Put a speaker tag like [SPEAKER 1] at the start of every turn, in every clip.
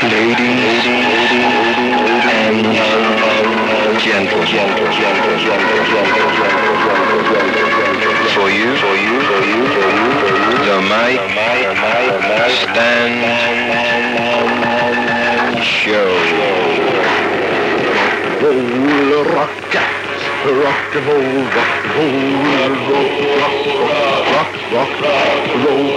[SPEAKER 1] Ladies and gentlemen, for you, the mic stand show.
[SPEAKER 2] Roll, rock and roll, roll.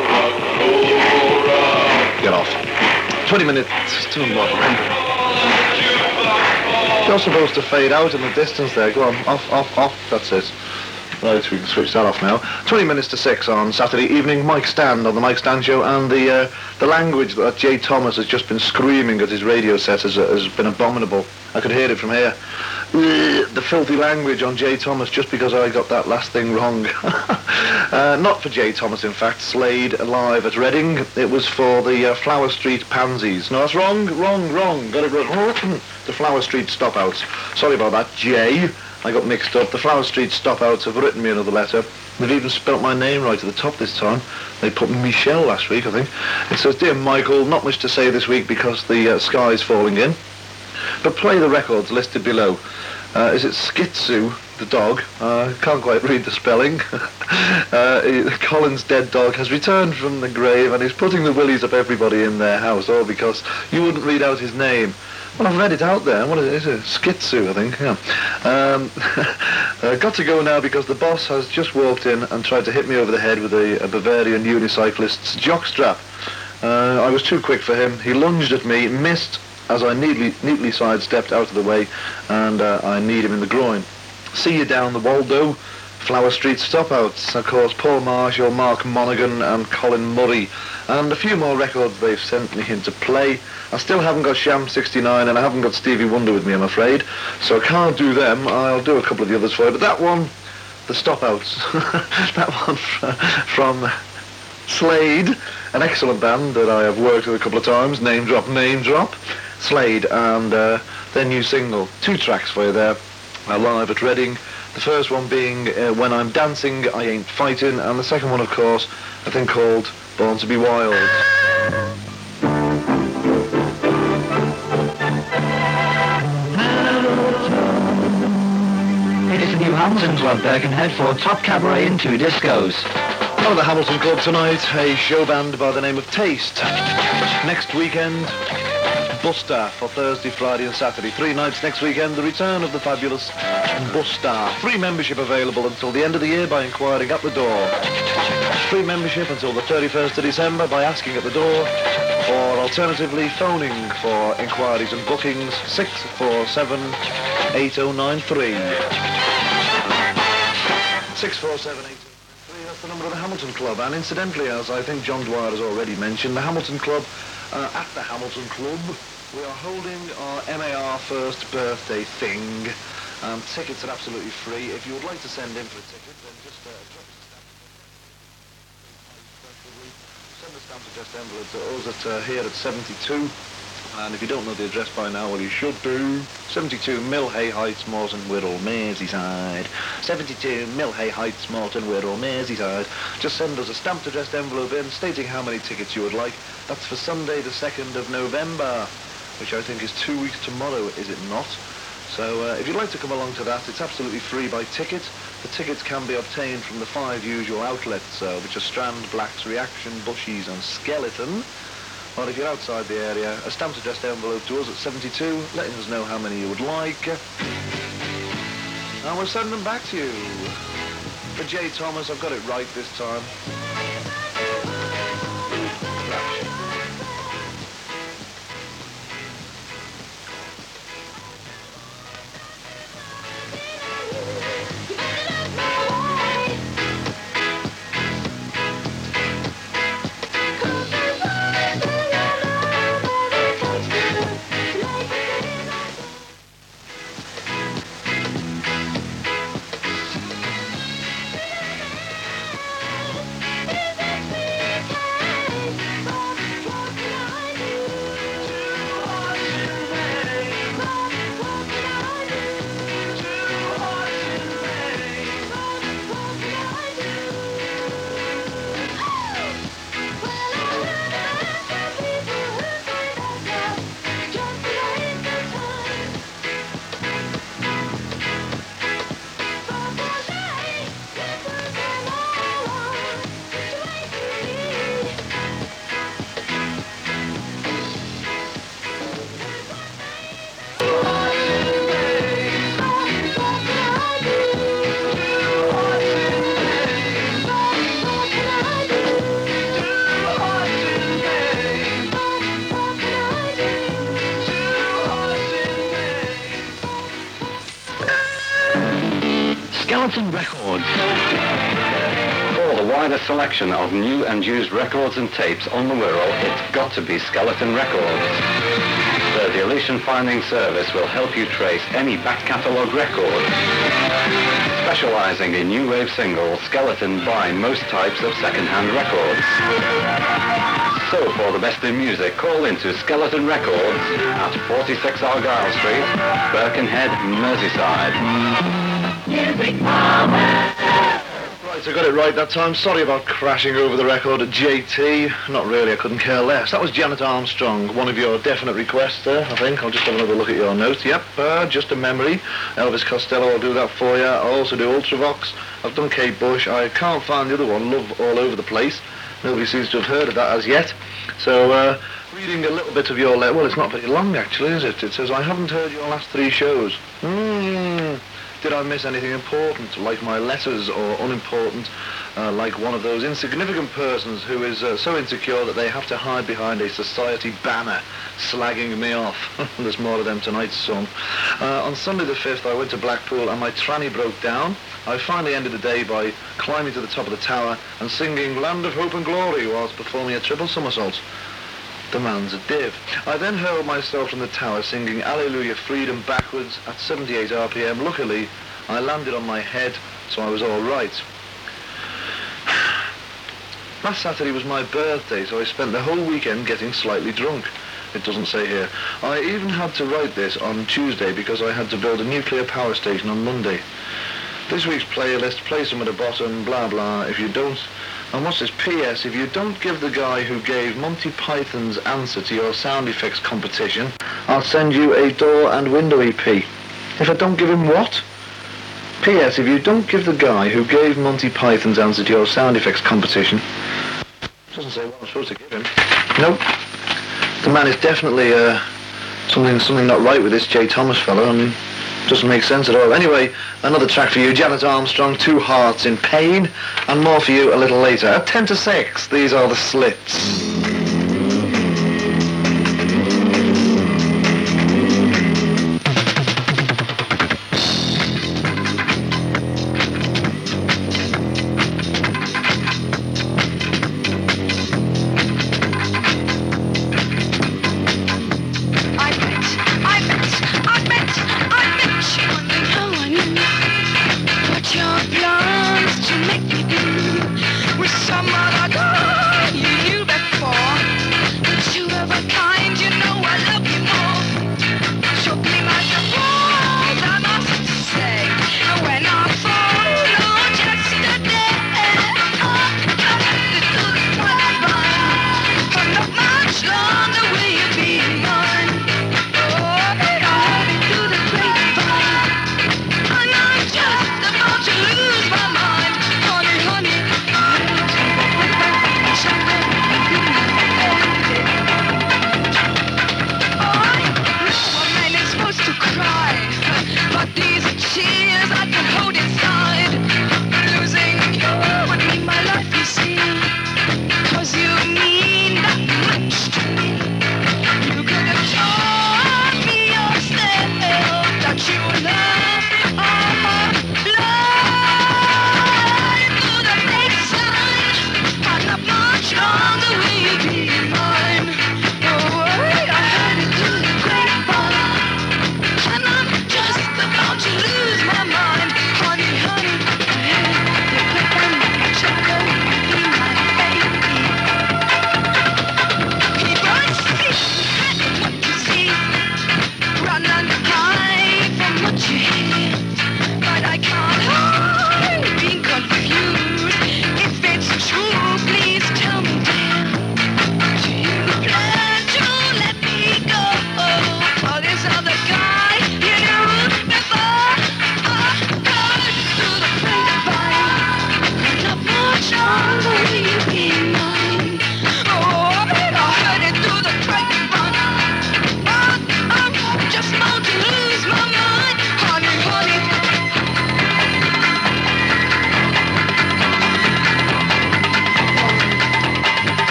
[SPEAKER 2] Get off. 20 minutes to unlock. You're supposed to fade out in the distance there. Go on, off. That's it. Right, we can switch that off now. 20 minutes to 6 on Saturday evening. Mike Stand on the Mike Stand Show, and the language that Jay Thomas has just been screaming at his radio set has been abominable. I could hear it from here. The filthy language on Jay Thomas just because I got that last thing wrong. Not for Jay Thomas, in fact. Slade live at Reading. It was for the Flower Street Pansies. No, that's wrong. Got it wrong. The Flower Street Stopouts. Sorry about that, Jay. I got mixed up. The Flower Street Stopouts have written me another letter. They've even spelt my name right at the top this time. They put Michelle last week, I think. It says, "Dear Michael, not much to say this week because the sky's falling in. But play the records listed below. Is it Skitsu, the dog? Can't quite read the spelling. Colin's dead dog has returned from the grave and is putting the willies up everybody in their house, all because you wouldn't read out his name." Well, I've read it out there. What is it? Skitsu, I think. Yeah. Got to go now because the boss has just walked in and tried to hit me over the head with a Bavarian unicyclist's jockstrap. I was too quick for him. He lunged at me, missed as I neatly sidestepped out of the way, and I kneed him in the groin. See you down the Waldo. Flower Street Stopouts, of course, Paul Marshall, Mark Monaghan and Colin Murray, and a few more records they've sent me in to play. I still haven't got Sham 69 and I haven't got Stevie Wonder with me, I'm afraid, so I can't do them. I'll do a couple of the others for you, but that one, the Stopouts, that one from Slade, an excellent band that I have worked with a couple of times, name drop, Slade, and their new single, 2 tracks for you there, live at Reading. The first one being When I'm Dancing, I Ain't Fighting, and the second one, of course, a thing called Born to Be Wild.
[SPEAKER 3] It's the new Hamilton Club, Birkenhead, for top cabaret and 2 discos.
[SPEAKER 2] Oh, the Hamilton Club tonight, a show band by the name of Taste. Next weekend, Buster for Thursday, Friday and Saturday. 3 nights next weekend, the return of the fabulous Buster. Free membership available until the end of the year by inquiring at the door. Free membership until the 31st of December by asking at the door, or alternatively phoning for inquiries and bookings 647-8093. 647-8093, that's the number of the Hamilton Club. And incidentally, as I think John Dwyer has already mentioned, the Hamilton Club, at the Hamilton Club, we are holding our MAR first birthday thing. Tickets are absolutely free. If you would like to send in for a ticket, then just drop us a stamp. Send a stamp addressed envelope to us at here at 72. And if you don't know the address by now, well, you should do. 72 Millhay Heights, Moreton Wirral, Merseyside. 72 Millhay Heights, Moreton Wirral, Merseyside. Just send us a stamped addressed envelope in stating how many tickets you would like. That's for Sunday the 2nd of November, which I think is 2 weeks tomorrow, is it not? So if you'd like to come along to that, it's absolutely free by ticket. The tickets can be obtained from the 5 usual outlets, which are Strand, Blacks, Reaction, Bushies and Skeleton. Or if you're outside the area, a stamped addressed envelope to us at 72, letting us know how many you would like. And we'll send them back to you. For Jay Thomas, I've got it right this time.
[SPEAKER 3] Skeleton Records.
[SPEAKER 4] For the widest selection of new and used records and tapes on the Wirral, it's got to be Skeleton Records. The deletion finding service will help you trace any back catalogue record. Specialising in new wave singles, Skeleton buy most types of second-hand records. So for the best in music, call into Skeleton Records at 46 Argyle Street, Birkenhead, Merseyside. Music Power!
[SPEAKER 2] Right, I got it right that time. Sorry about crashing over the record at JT. Not really, I couldn't care less. That was Janet Armstrong, one of your definite requests there, I think. I'll just have another look at your notes. Yep, just a memory. Elvis Costello, I'll do that for you. I'll also do Ultravox. I've done Kate Bush. I can't find the other one, Love All Over the Place. Nobody seems to have heard of that as yet. So, reading a little bit of your letter. Well, it's not very long, actually, is it? It says, I haven't heard your last 3 shows. Did I miss anything important, like my letters, or unimportant, like one of those insignificant persons who is so insecure that they have to hide behind a society banner slagging me off? There's more of them tonight, son. On Sunday the 5th, I went to Blackpool and my tranny broke down. I finally ended the day by climbing to the top of the tower and singing Land of Hope and Glory whilst performing a triple somersault. The man's a div. I then hurled myself from the tower singing Alleluia Freedom backwards at 78 RPM. Luckily, I landed on my head, so I was all right. Last Saturday was my birthday, so I spent the whole weekend getting slightly drunk. It doesn't say here. I even had to write this on Tuesday because I had to build a nuclear power station on Monday. This week's playlist, play some at the bottom, blah blah, if you don't... And what's this? P.S. If you don't give the guy who gave Monty Python's answer to your sound effects competition, I'll send you a door and window EP. If I don't give him what? P.S. If you don't give the guy who gave Monty Python's answer to your sound effects competition... Doesn't say what I'm supposed to give him. Nope. The man is definitely, something not right with this J. Thomas fellow. I mean... Doesn't make sense at all. Anyway, another track for you, Janet Armstrong, 2 Hearts in Pain, and more for you a little later. At 10 to 6, these are the Slits.
[SPEAKER 5] With someone I know, you knew before.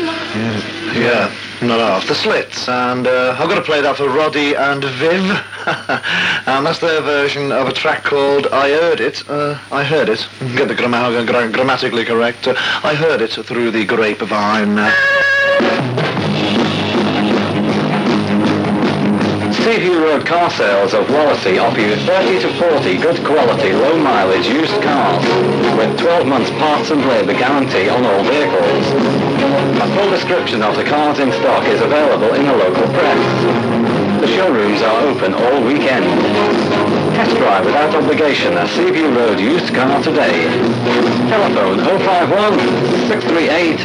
[SPEAKER 2] Yeah, not half. The Slits, and I've got to play that for Roddy and Viv. And that's their version of a track called I Heard It. I heard it. Get the grammatically correct. I heard it through the grapevine.
[SPEAKER 4] Seaview Road Car Sales of Wallasey offer you 30 to 40 good quality, low mileage used cars with 12 months parts and labour guarantee on all vehicles. A full description of the cars in stock is available in the local press. The showrooms are open all weekend. Test drive without obligation a Seaview Road used car today. Telephone 051 638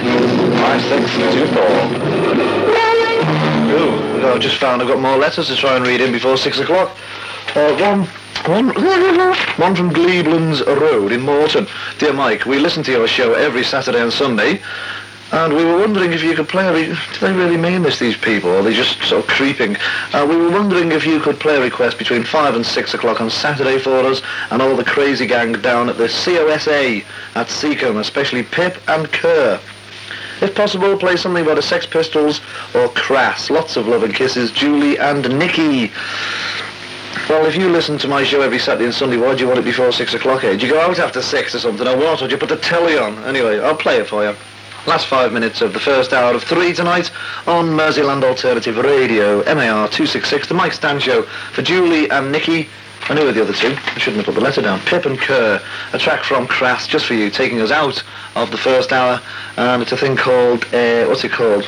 [SPEAKER 4] 5624.
[SPEAKER 2] Ooh, I've just found I've got more letters to try and read in before 6 o'clock. One from Gleeblands Road in Morton. Dear Mike, we listen to your show every Saturday and Sunday, and we were wondering if you could play do they really mean this, these people, or are they just sort of creeping? We were wondering if you could play a request between 5 and 6 o'clock on Saturday for us and all the crazy gang down at the COSA at Seacombe, especially Pip and Kerr. If possible, play something by the Sex Pistols or Crass. Lots of love and kisses, Julie and Nikki. Well, if you listen to my show every Saturday and Sunday, why do you want it before 6 o'clock, eh? Do you go out after 6 or something, or what? Or do you put the telly on? Anyway, I'll play it for you. Last 5 minutes of the first hour of 3 tonight on Merseyland Alternative Radio, MAR 266, the Mike Stan Show for Julie and Nikki. I knew the other two. I shouldn't have put the letter down. Pip and Kerr, a track from Crass, just for you, taking us out of the first hour. And it's a thing called, what's it called?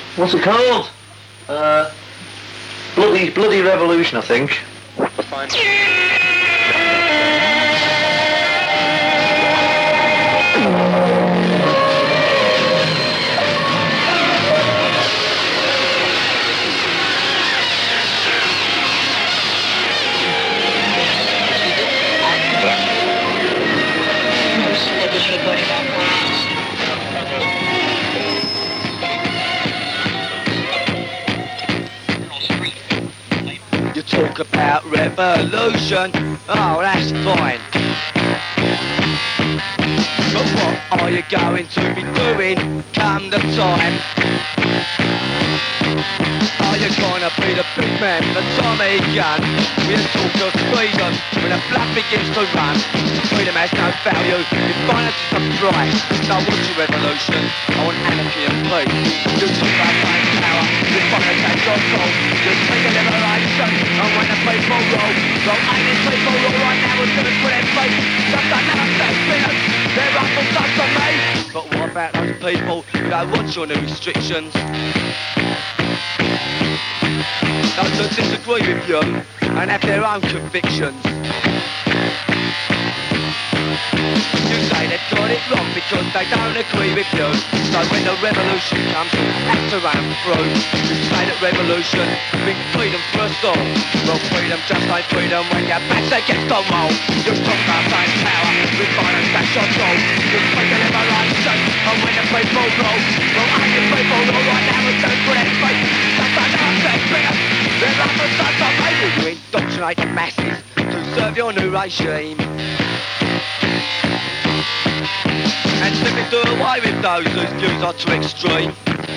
[SPEAKER 2] Bloody Revolution, I think.
[SPEAKER 5] Talk about revolution, oh that's fine. But what are you going to be doing come the time? Are you gonna be the big man, the Tommy gun? We'll talk of freedom when the blood begins to run. Freedom has no value, if violence is the price. So I want your revolution, I want anarchy and peace. You talk about find power, you wanna take control. You speak of liberation, and when the people roll, so ain't these people all right now who's gonna put their face. Just another set spinners, they're up for such on me. But what about those people who don't want your new restrictions? Those who disagree with you and have their own convictions. You say they've got it wrong because they don't agree with you. So when the revolution comes, you have to run through. You say that revolution brings freedom for us all. Well, freedom just ain't freedom when your back's against the wall. You talk about same power, with violence that's your goal. You speak of liberation, and when the people roll, well, ain't the people all right now and don't put their faith. That's another set spinners, they're up for such a baby. You indoctrinate the masses to serve your new regime. And simply do away with those whose views are too extreme.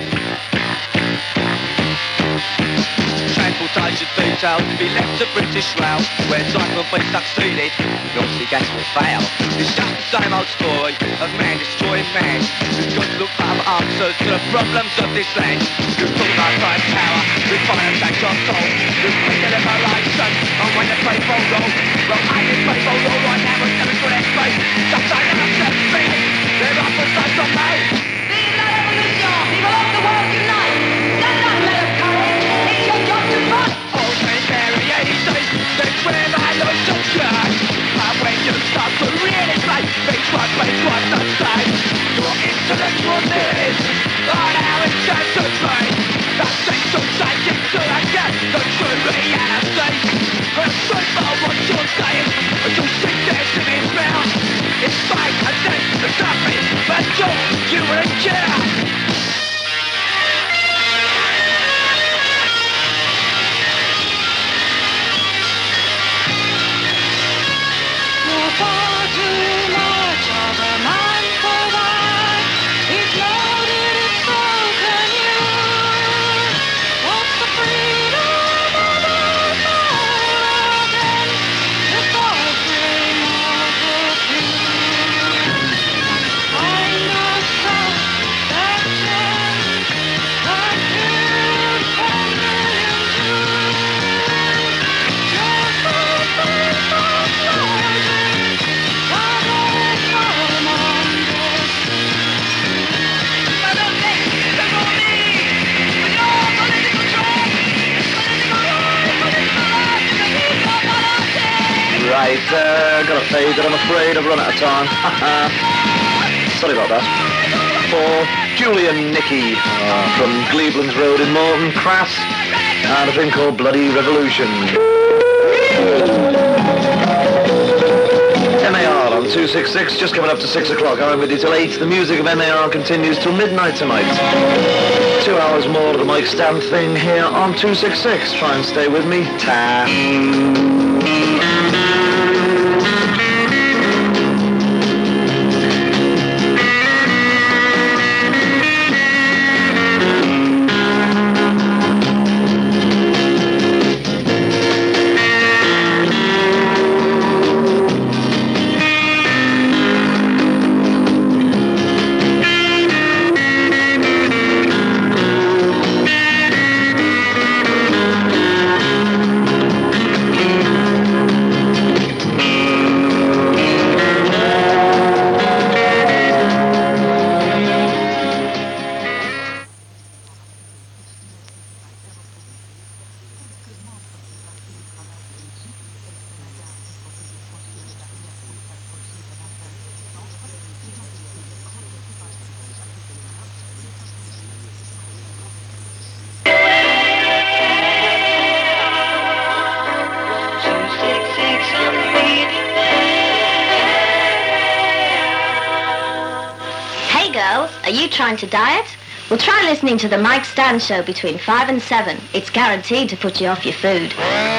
[SPEAKER 5] Transportation details to be left to British Rail, where time will be succeeded, obviously gas will fail. It's just the same old story of man destroying man. You've got to look for other answers to the problems of this land. You talk about time power, with violence at your soul. You speak of liberation, and when the people roll, well, ain't the people all right now and coming to their face. Just ain't never set free. They're up for such a mate.
[SPEAKER 6] Vive la revolution! People of the world unite! Stand up, men of courage! It's your job to fight!
[SPEAKER 5] All things very easy, that's where revolution starts. But when you start to really play, it's what to say. Your intellectual theories on how it's just to trade. That seems to take it to the gap, the true reality. The truth of what you're saying, but you think there's in his mouth. It's fake and then the stuff is, but you will
[SPEAKER 2] Gotta fade it, I'm afraid I've run out of time. Sorry about that. For Julian Nicky from Cleveland's Road in Morton, Crass, and a thing called Bloody Revolution. MAR on 266, just coming up to 6 o'clock. I'm with you till 8. The music of MAR continues till midnight tonight. 2 hours more of the Mike Stand thing here on 266. Try and stay with me. Ta.
[SPEAKER 7] Are you trying to diet? Well, try listening to the Mike Stand Show between 5 and 7. It's guaranteed to put you off your food.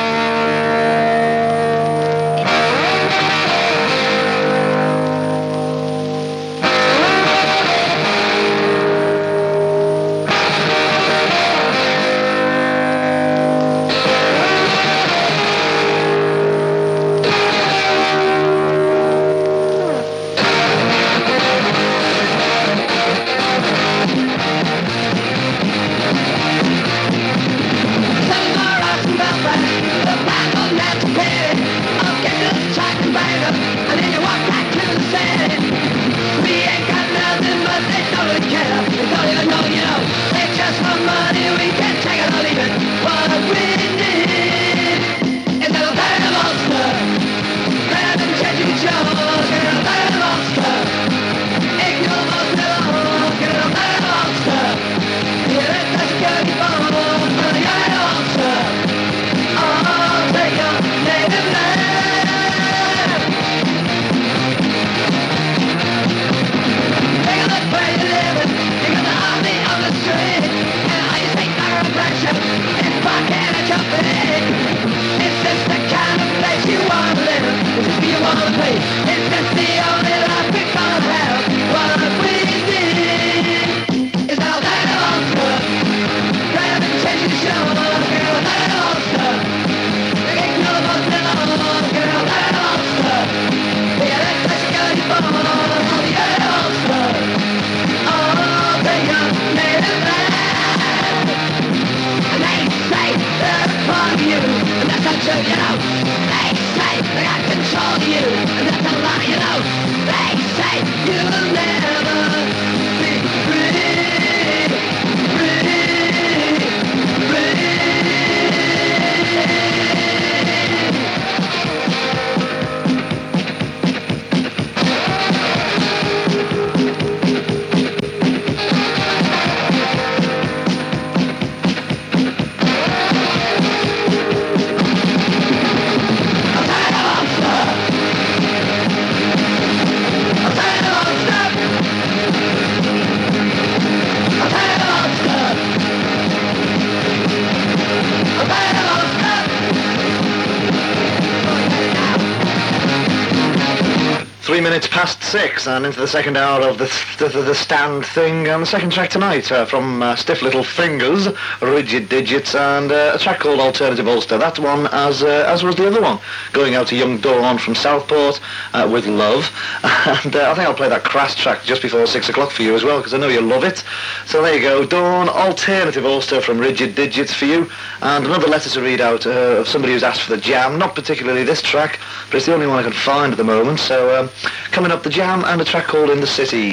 [SPEAKER 7] Past 6 and into the second hour of the stand thing, and the second track tonight from Stiff Little Fingers, Rigid Digits, and a track called Alternative Ulster. That one, as was the other one, going out to young Dawn from Southport with Love. And I think I'll play that Crass track just before 6 o'clock for you as well, because I know you love it. So there you go, Dawn, Alternative Ulster from Rigid Digits for you. And another letter to read out of somebody who's asked for the Jam, not particularly this track, but it's the only one I can find at the moment. So coming up, the Jam and a track called In the City.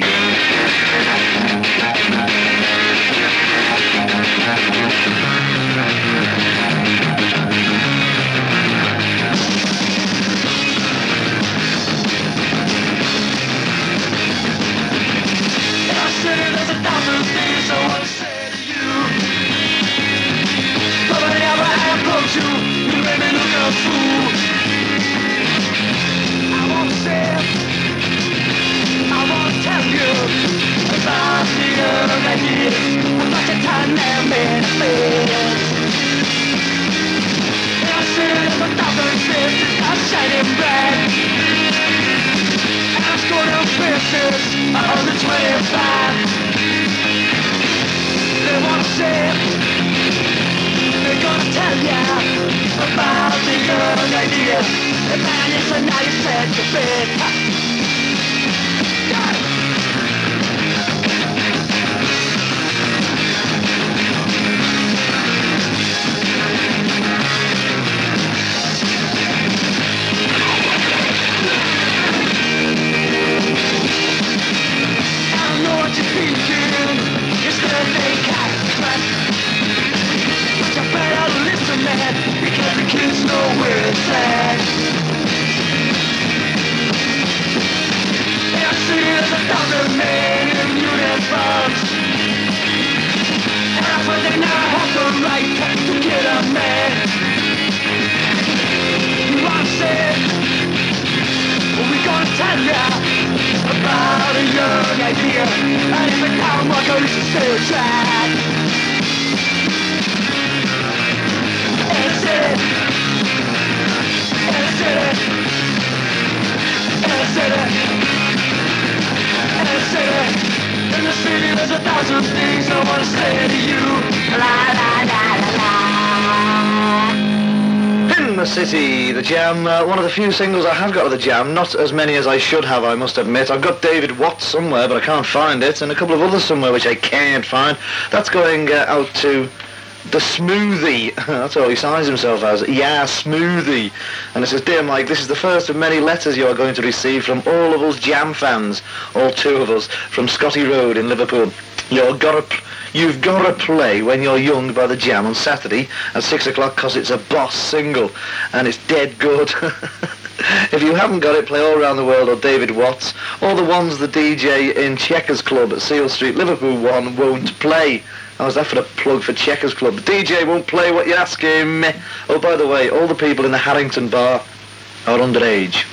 [SPEAKER 5] fool. I wanna say, I wanna tell you about the young ideas, about the time that made affairs. I see there's 1,000 faces are shining bright, and I'm scoring faces 125. They wanna say, they're gonna tell ya about the young idea. The man is a now you said to bed. I know what you're thinking. It's the late cat. But you better listen, man, because the kids know where it's at. I see there's 1,000 men in uniforms, and I swear they now have the right to get a man. I'm saying, we're gonna tell ya about a young idea, and if a town walker is a stereotype. In the city there's 1,000 things I wanna say to you. La la la la la.
[SPEAKER 7] In the City, The Jam, one of the few singles I have got of The Jam, not as many as I should have, I must admit. I've got David Watts somewhere, but I can't find it, and a couple of others somewhere which I can't find. That's going out to The Smoothie. That's all he signs himself as. Yeah, Smoothie. And it says, Dear Mike, this is the first of many letters you are going to receive from all of us Jam fans, all two of us, from Scotty Road in Liverpool. You've got to play When You're Young by The Jam on Saturday at 6 o'clock because it's a boss single and it's dead good. If you haven't got it, play All Around the World or David Watts, or the ones the DJ in Checkers Club at Seal Street, Liverpool 1 won't play. How's that for a plug for Checkers Club? The DJ won't play what you're asking me. Oh, by the way, all the people in the Harrington bar are underage.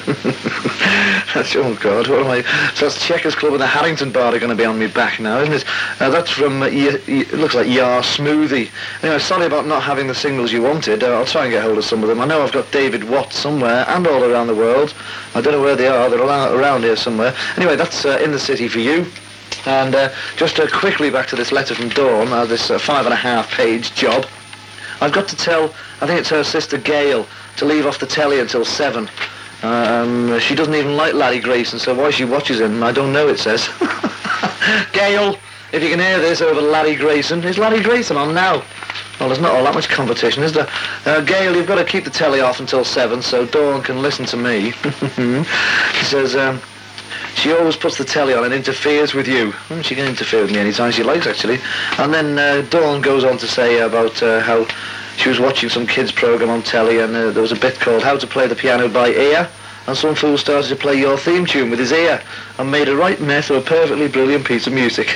[SPEAKER 7] Oh God, what am I? So that's Checkers Club and the Harrington bar are going to be on me back now, isn't it? That's from, it looks like Yar Smoothie. Anyway, sorry about not having the singles you wanted. I'll try and get hold of some of them. I know I've got David Watts somewhere and All Around the World. I don't know where they are. They're around here somewhere. Anyway, that's In the City for you. And just quickly back to this letter from Dawn, this 5.5-page job. I've got to tell, I think it's her sister Gail, to leave off the telly until 7. She doesn't even like Larry Grayson, so why she watches him, I don't know, it says. Gail, if you can hear this over Larry Grayson, is Larry Grayson on now? Well, there's not all that much competition, is there? Gail, you've got to keep the telly off until 7 so Dawn can listen to me. She says, she always puts the telly on and interferes with you. She can interfere with me anytime she likes, actually. And then Dawn goes on to say about how she was watching some kids' program on telly, and there was a bit called How to Play the Piano by Ear, and some fool started to play your theme tune with his ear and made a right mess of a perfectly brilliant piece of music.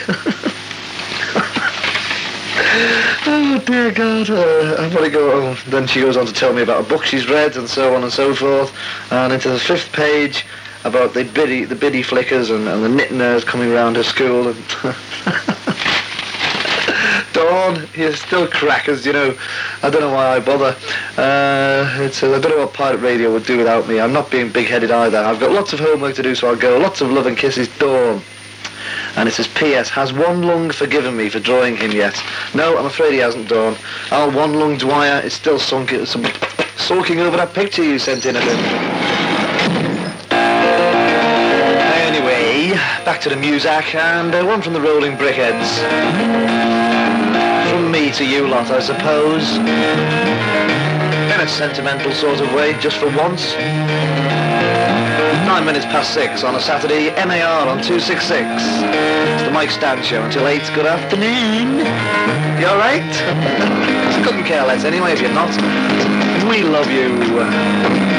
[SPEAKER 7] Oh dear God, I've got to go on. Then she goes on to tell me about a book she's read and so on and so forth, and into the 5th page about the biddy flickers and the knit nerds coming round her school. And Dawn, you're still crackers, you know. I don't know why I bother. I don't know what pirate radio would do without me. I'm not being big-headed either. I've got lots of homework to do, so I'll go. Lots of love and kisses, Dawn. And it says, P.S. Has One Lung forgiven me for drawing him yet? No, I'm afraid he hasn't, Dawn. Our One Lung Dwyer is still sulking over that picture you sent in of him. Anyway, back to the music, and one from the Rolling Brickheads. From me to you lot, I suppose. In a sentimental sort of way, just for once. 9 minutes past 6 on a Saturday, MAR on 266. It's the Mike Stan Show until 8. Good afternoon. You alright? Couldn't care less anyway if you're not. We love you.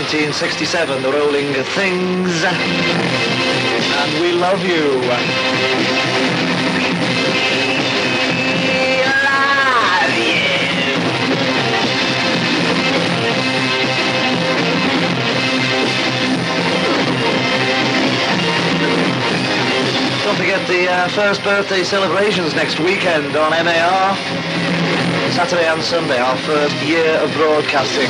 [SPEAKER 7] 1967, the Rolling Things. And we love you. Don't forget the first birthday celebrations next weekend on MAR. Saturday and Sunday, our first year of broadcasting.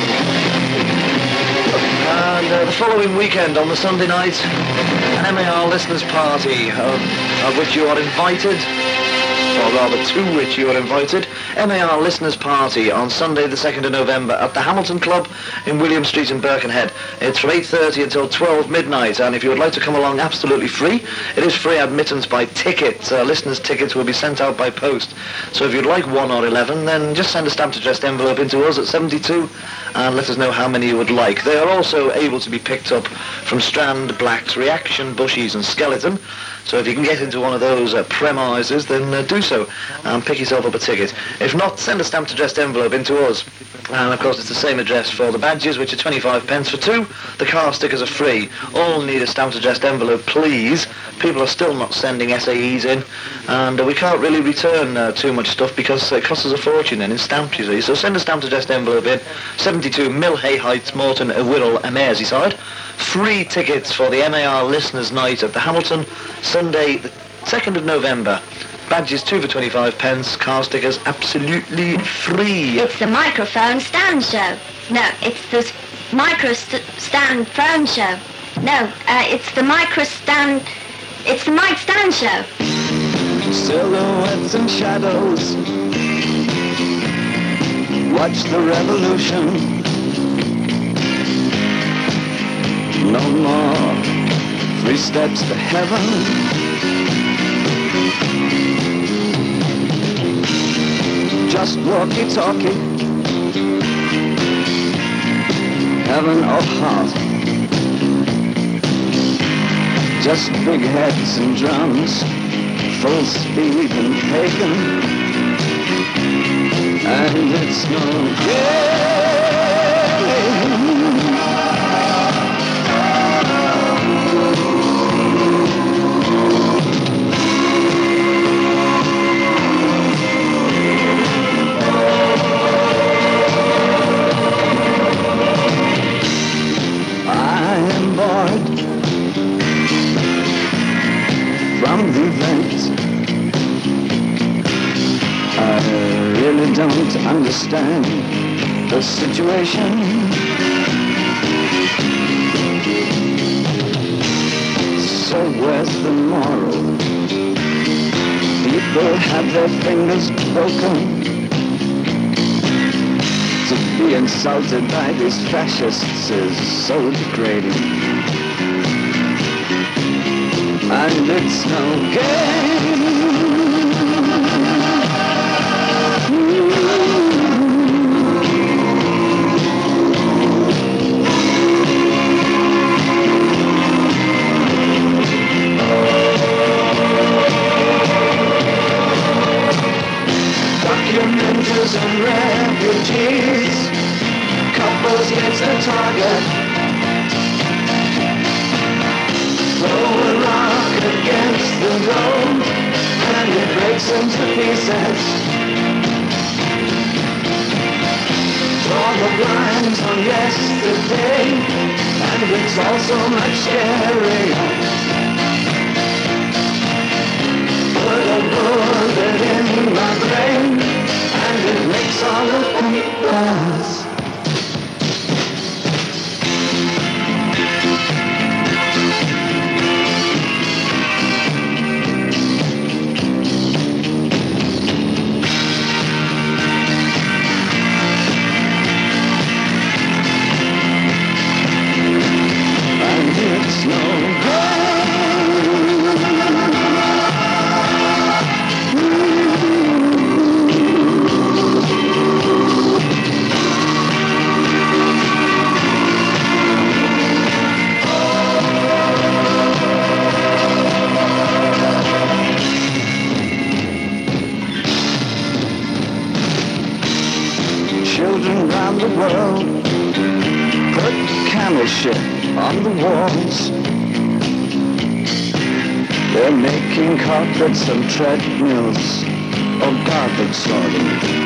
[SPEAKER 7] And the following weekend on the Sunday night, an MAR listeners party, of which you are invited, or rather to which you are invited. MAR listeners party on Sunday the 2nd of November at the Hamilton Club in William Street in Birkenhead. It's from 8:30 until 12 midnight, and if you would like to come along absolutely free, it is free admittance by ticket. Listeners' tickets will be sent out by post. So if you'd like 1 or 11, then just send a stamped addressed envelope into us at 72 and let us know how many you would like. They are also able to be picked up from Strand, Blacks, Reaction, Bushies and Skeleton. So if you can get into one of those premises, then do so and pick yourself up a ticket. If not, send a stamped addressed envelope into us. And of course it's the same address for the badges, which are 25 pence for 2. The car stickers are free. All need a stamped addressed envelope, please. People are still not sending SAEs in, and we can't really return too much stuff because it costs us a fortune then in stamps, you see. So send a stamped addressed envelope in. 72 Millhay Heights, Morton, Wirral, Merseyside. Free tickets for the MAR Listeners' Night at the Hamilton, Sunday the 2nd of November. Badges 2 for 25 pence, car stickers absolutely free.
[SPEAKER 8] It's the microphone stand show. No, it's the stand phone show. No, it's the mic stand show.
[SPEAKER 3] Silhouettes and shadows. Watch the revolution. No more 3 steps to heaven. Just walkie-talkie, heaven of heart. Just big heads and drums, full speed and pagan. And it's no game. From the event, I really don't understand the situation. So where's the moral? People have their fingers broken. To be insulted by these fascists is so degrading. And it's no game. Documenters and refugees, couples hits the target. Throw a rock against the road and it breaks into pieces. Draw the blinds on yesterday and it's all so much scarier. Put a bullet in my brain and it makes all the papers. camel shit on the walls. They're making carpets and treadmills of garbage sorting.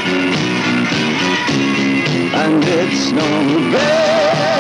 [SPEAKER 3] And it's no bed.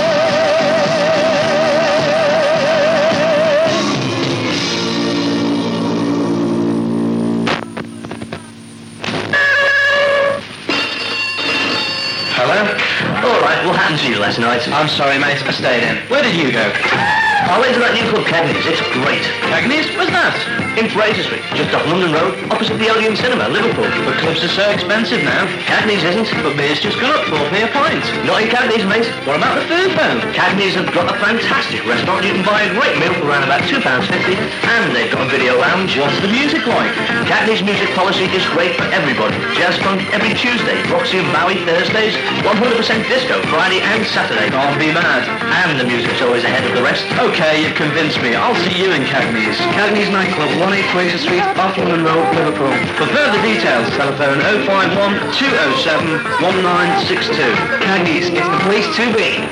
[SPEAKER 9] Hello? All right, what happened to you last night? I'm sorry, mate, I stayed in. Where did you go? I went to that new club, Cagney's. It's great. Cagney's? Where's that? In Fraser Street, just off London Road, opposite the Odeon Cinema, Liverpool. But clubs are so expensive now. Cagney's isn't, but beer's just gone up 4p a pint. Not in Cagney's, mate. What about the food, though? Cagney's have got a fantastic restaurant. You can buy a great meal for around about £2.50, and they've got a video lounge. What's the music like? Cagney's music policy is great for everybody. Jazz funk every Tuesday, Roxy and Bowie Thursdays, 100% disco Friday and Saturday. Can't be mad. And the music's always ahead of the rest. Okay, you've convinced me. I'll see you in Cagney's. Cagney's nightclub, 18 Fraser Street, off London Road, Liverpool. For further details, telephone 051 207 1962. Cagney's is the place to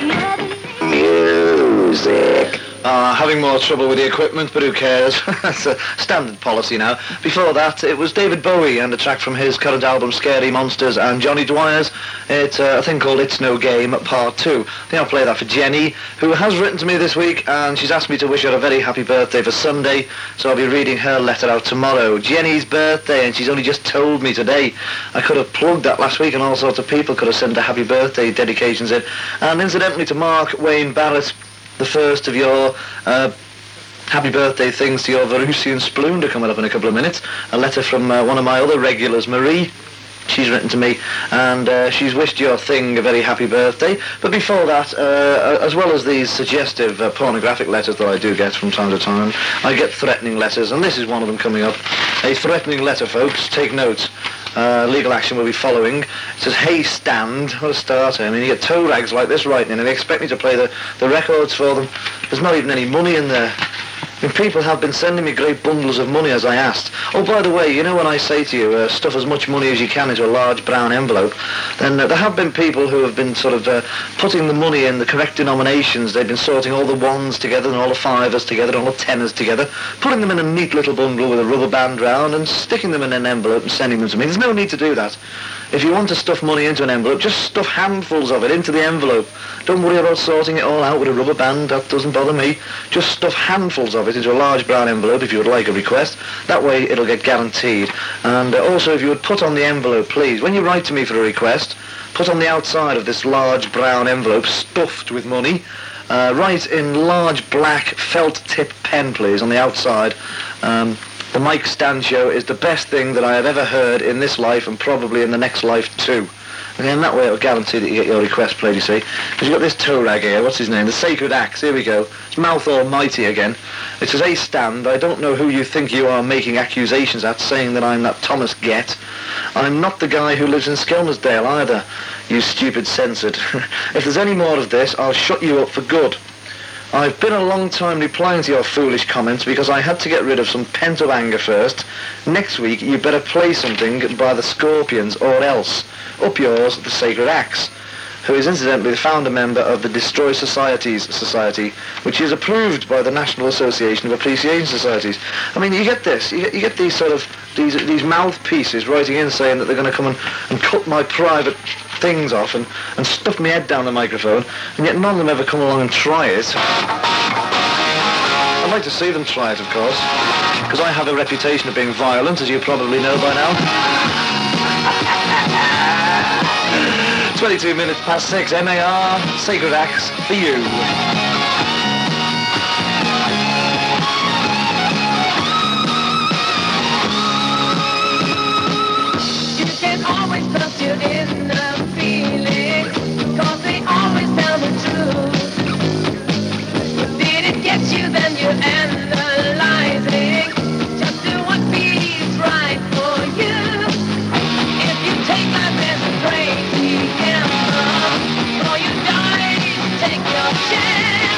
[SPEAKER 9] be.
[SPEAKER 7] Music. Having more trouble with the equipment, but who cares? That's a standard policy now. Before that, it was David Bowie and a track from his current album, Scary Monsters, and Johnny Dwyer's. It's a thing called It's No Game, Part 2. I think I'll play that for Jenny, who has written to me this week, and she's asked me to wish her a very happy birthday for Sunday, so I'll be reading her letter out tomorrow. Jenny's birthday, and she's only just told me today. I could have plugged that last week, and all sorts of people could have sent a happy birthday dedications in. And incidentally, to Mark Wayne Barrett, the first of your happy birthday things to your Verusian Splunder coming up in a couple of minutes. A letter from one of my other regulars, Marie. She's written to me, and she's wished your thing a very happy birthday. But before that, as well as these suggestive pornographic letters that I do get from time to time, I get threatening letters, and this is one of them coming up. A threatening letter, folks. Take note. Legal action will be following. It says, "Hey, Stand." What a starter. I mean, you get toe rags like this writing in, and they expect me to play the records for them. There's not even any money in there. I mean, people have been sending me great bundles of money as I asked. Oh, by the way, you know when I say to you, stuff as much money as you can into a large brown envelope, then there have been people who have been sort of putting the money in the correct denominations. They've been sorting all the ones together and all the fivers together and all the tenors together, putting them in a neat little bundle with a rubber band round and sticking them in an envelope and sending them to me. There's no need to do that. If you want to stuff money into an envelope, just stuff handfuls of it into the envelope. Don't worry about sorting it all out with a rubber band. That doesn't bother me. Just stuff handfuls of it into a large brown envelope if you would like a request. That way it'll get guaranteed. And also, if you would put on the envelope, please, when you write to me for a request, put on the outside of this large brown envelope stuffed with money, write in large black felt tip pen, please, on the outside. The Mike Stand Show is the best thing that I have ever heard in this life and probably in the next life too. And in that way it'll guarantee that you get your request played, you see. Because you've got this toe rag here, what's his name? The Sacred Axe, here we go. It's Mouth Almighty again. It says, "Hey, Stand, I don't know who you think you are making accusations at, saying that I'm that Thomas Gett. I'm not the guy who lives in Skelmersdale either, you stupid censored. If there's any more of this, I'll shut you up for good. I've been a long time replying to your foolish comments because I had to get rid of some pent-up anger first. Next week, you better play something by the Scorpions or else. Up yours, the Sacred Axe," who is incidentally the founder member of the Destroy Societies Society, which is approved by the National Association of Appreciation Societies. I mean, you get this. You get these sort of, these mouthpieces writing in saying that they're going to come and cut my private things off and stuff my head down the microphone, and yet none of them ever come along and try it. I'd like to see them try it, of course, because I have a reputation of being violent, as you probably know by now. 22 minutes past 6, MAR, Sacred Axe, for you.
[SPEAKER 6] You can always trust your inner feelings, 'cause they always tell the truth. Did it get you, then you're analyzing. Just do what feels right for you. If you take life as a crazy gamble, before you die, take your chance.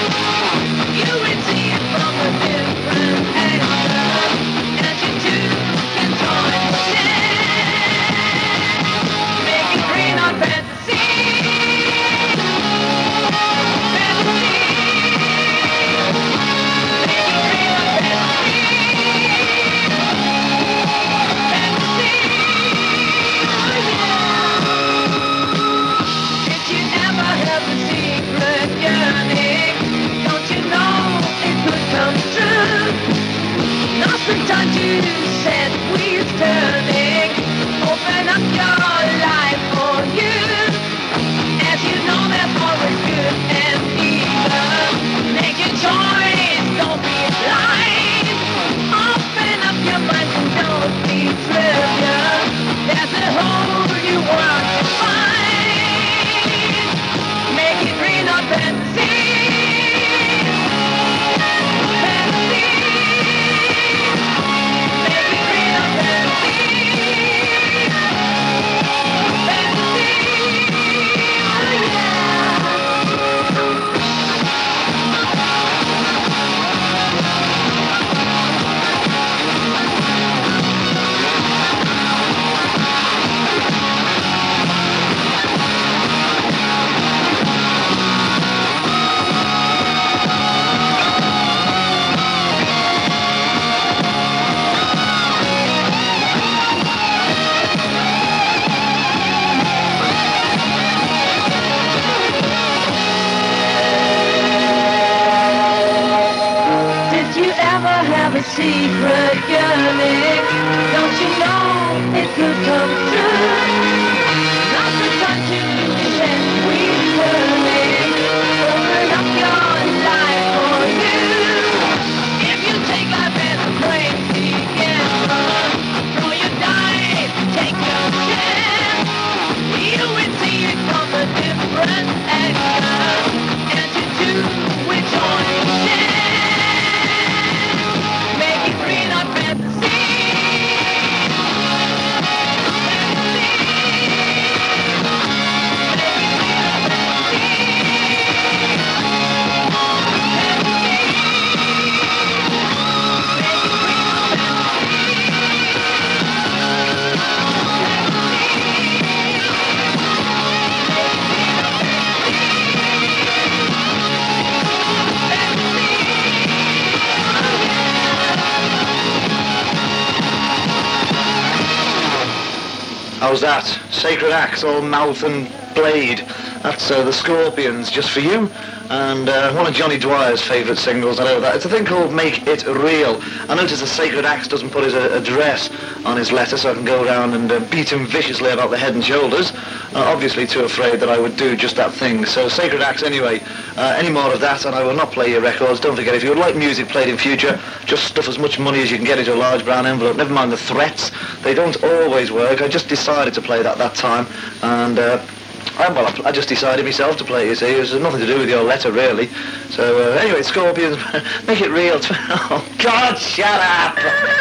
[SPEAKER 6] secret yearning. Don't you know it could come true? Now's the time to pretend we're turning. Open up your life for you. If you take life as a crazy gamble, throw your dice, take your chance. You will see it from a different angle, and you do which one you can. Make it real, not fantasy.
[SPEAKER 7] How's that? Sacred Axe, all mouth and blade. That's the Scorpions, just for you. And one of Johnny Dwyer's favourite singles, I know that. It's a thing called Make It Real. I noticed the Sacred Axe doesn't put his address on his letter, so I can go around and beat him viciously about the head and shoulders. Obviously too afraid that I would do just that thing. So Sacred Axe anyway. Any more of that and I will not play your records. Don't forget, if you would like music played in future, just stuff as much money as you can get into a large brown envelope. Never mind the threats. They don't always work. I just decided to play that time. And I just decided myself to play it, you see. It has nothing to do with your letter, really. So, anyway, Scorpions, Make It Real. Oh, God, shut up!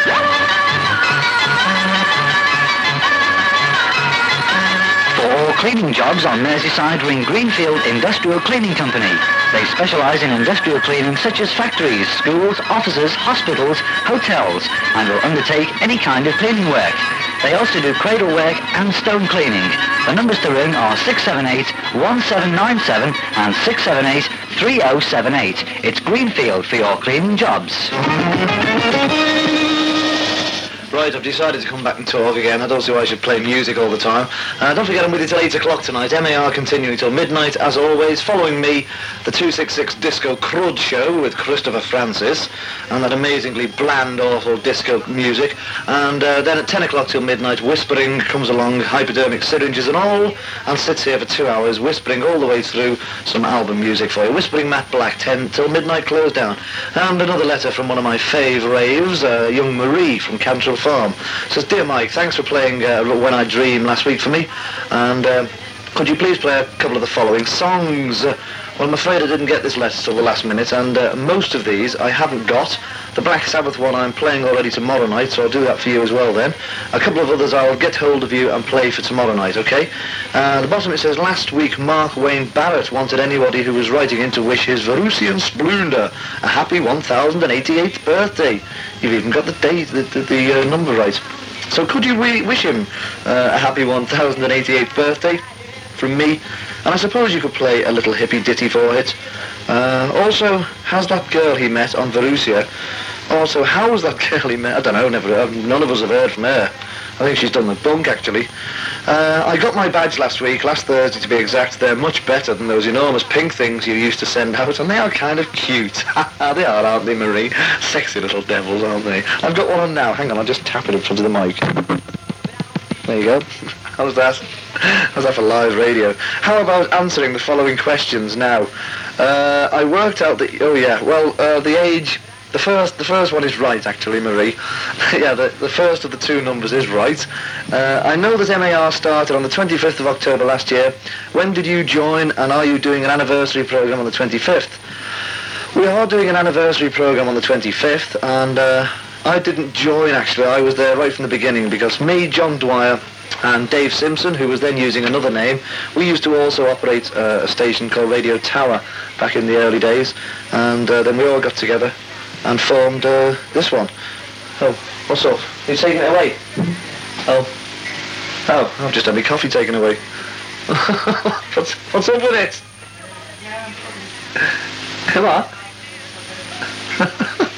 [SPEAKER 10] For all cleaning jobs on Merseyside, ring Greenfield Industrial Cleaning Company. They specialise in industrial cleaning such as factories, schools, offices, hospitals, hotels, and will undertake any kind of cleaning work. They also do cradle work and stone cleaning. The numbers to ring are 678-1797 and 678-3078. It's Greenfield for your cleaning jobs.
[SPEAKER 7] Right, I've decided to come back and talk again. I don't see why I should play music all the time. Don't forget I'm with you till 8 o'clock tonight. MAR continuing till midnight, as always. Following me, the 266 Disco Crud Show with Christopher Francis, and that amazingly bland, awful disco music. And then at 10 o'clock till midnight, Whispering comes along, hypodermic syringes and all, and sits here for 2 hours, whispering all the way through some album music for you. Whispering Matt Black, 10 till midnight, close down. And another letter from one of my fave raves, young Marie from Cantrell Farm. Says, Dear Mike, thanks for playing When I Dream last week for me, and could you please play a couple of the following songs? Well, I'm afraid I didn't get this letter till the last minute, and most of these I haven't got. The Black Sabbath one I'm playing already tomorrow night, so I'll do that for you as well then. A couple of others I'll get hold of you and play for tomorrow night, okay? At the bottom it says, last week Mark Wayne Barrett wanted anybody who was writing in to wish his Verusian Splunder a happy 1088th birthday. You've even got the date, the number right. So could you wish him a happy 1088th birthday from me? And I suppose you could play a little hippie ditty for it. Also, how's that girl he met on Verusia? Also, how's that girl he met? I don't know, none of us have heard from her. I think she's done the bunk, actually. I got my badge last Thursday to be exact. They're much better than those enormous pink things you used to send out, and they are kind of cute. They are, aren't they, Marie? Sexy little devils, aren't they? I've got one on now. Hang on, I'll just tap it in front of the mic. There you go. How's that? How's that for live radio? How about answering the following questions now? I worked out the... Oh, yeah. Well, the age... The first one is right, actually, Marie. Yeah, the first of the two numbers is right. I know that MAR started on the 25th of October last year. When did you join, and are you doing an anniversary programme on the 25th? We are doing an anniversary programme on the 25th, and I didn't join, actually. I was there right from the beginning, because me, John Dwyer, and Dave Simpson, who was then using another name, we used to also operate a station called Radio Tower back in the early days, and then we all got together and formed this one. Oh, what's up? You're taking it away? Oh, I've just had my coffee taken away. What's up with it? Come on.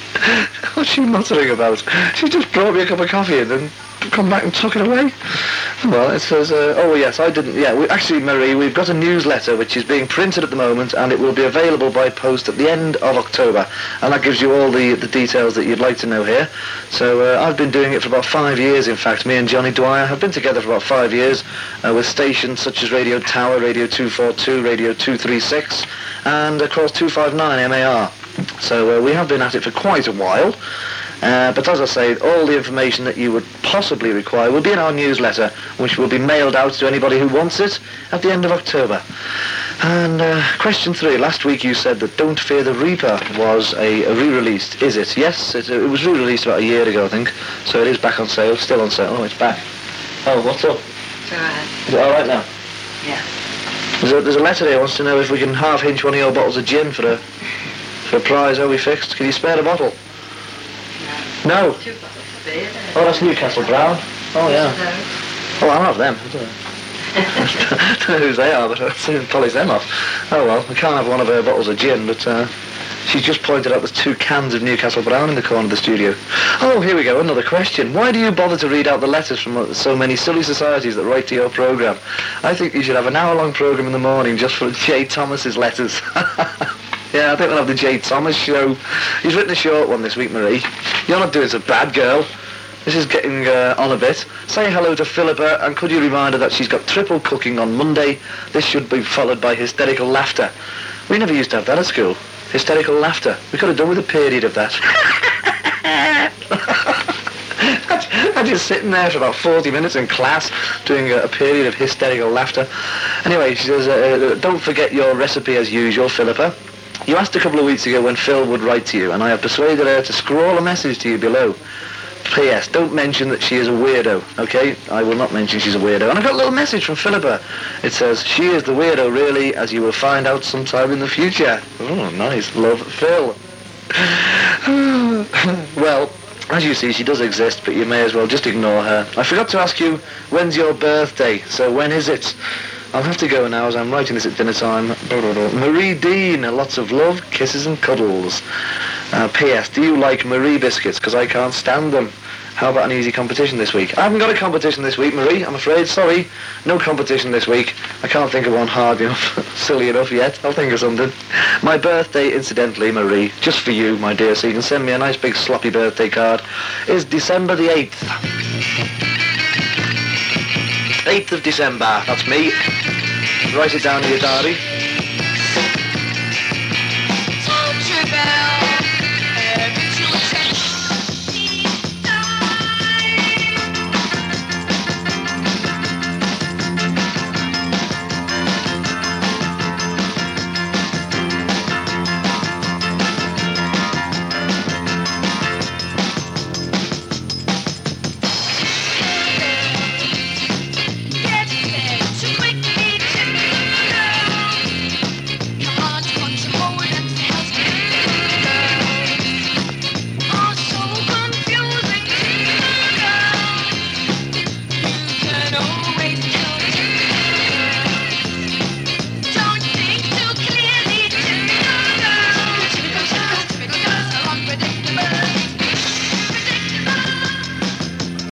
[SPEAKER 7] What's she muttering about? She just brought me a cup of coffee and then come back and took it away.
[SPEAKER 2] Well, it says, oh yes, I didn't, yeah, actually, Marie, we've got a newsletter which is being printed at the moment, and it will be available by post at the end of October, and that gives you all the details that you'd like to know here. So I've been doing it for about 5 years, in fact. Me and Johnny Dwyer have been together for about 5 years with stations such as Radio Tower, Radio 242, Radio 236, and of course 259 MAR. So we have been at it for quite a while. But as I say, all the information that you would possibly require will be in our newsletter, which will be mailed out to anybody who wants it at the end of October. And question 3. Last week you said that Don't Fear the Reaper was a re-released. Is it? Yes, it was re-released about a year ago, I think. So it is back on sale, still on sale. Oh, it's back. Oh, what's up?
[SPEAKER 11] It's all right.
[SPEAKER 2] Is it all right now?
[SPEAKER 11] Yeah.
[SPEAKER 2] There's a letter here who wants to know if we can half-hinch one of your bottles of gin for a prize. Are we fixed? Can you spare a bottle? No.
[SPEAKER 11] 2 bottles of beer there.
[SPEAKER 2] Oh, that's Newcastle Brown. Oh, yeah. Oh, I'll have them. I don't know whose they are, but I'll soon polish them off. Oh, well, we can't have one of her bottles of gin, but she's just pointed out there's 2 cans of Newcastle Brown in the corner of the studio. Oh, here we go, another question. Why do you bother to read out the letters from so many silly societies that write to your programme? I think you should have an hour-long programme in the morning just for J. Thomas's letters. Yeah, I think we'll have the J. Thomas show. He's written a short one this week, Marie. You're not doing so bad, girl. This is getting on a bit. Say hello to Philippa, and could you remind her that she's got triple cooking on Monday? This should be followed by hysterical laughter. We never used to have that at school. Hysterical laughter. We could have done with a period of that. I'm just sitting there for about 40 minutes in class doing a period of hysterical laughter. Anyway, she says, don't forget your recipe as usual, Philippa. You asked a couple of weeks ago when Phil would write to you, and I have persuaded her to scrawl a message to you below. P.S. Don't mention that she is a weirdo, okay? I will not mention she's a weirdo. And I got a little message from Philippa. It says, she is the weirdo, really, as you will find out sometime in the future. Oh, nice. Love, Phil. Well, as you see, she does exist, but you may as well just ignore her. I forgot to ask you, when's your birthday? So when is it? I'll have to go now as I'm writing this at dinner time. Marie Dean, lots of love, kisses and cuddles. P.S. Do you like Marie biscuits? Because I can't stand them. How about an easy competition this week? I haven't got a competition this week, Marie, I'm afraid. Sorry. No competition this week. I can't think of one hard enough, silly enough yet. I'll think of something. My birthday, incidentally, Marie, just for you, my dear, so you can send me a nice big sloppy birthday card, is December the 8th. 8th of December, that's me. Write it down in your diary.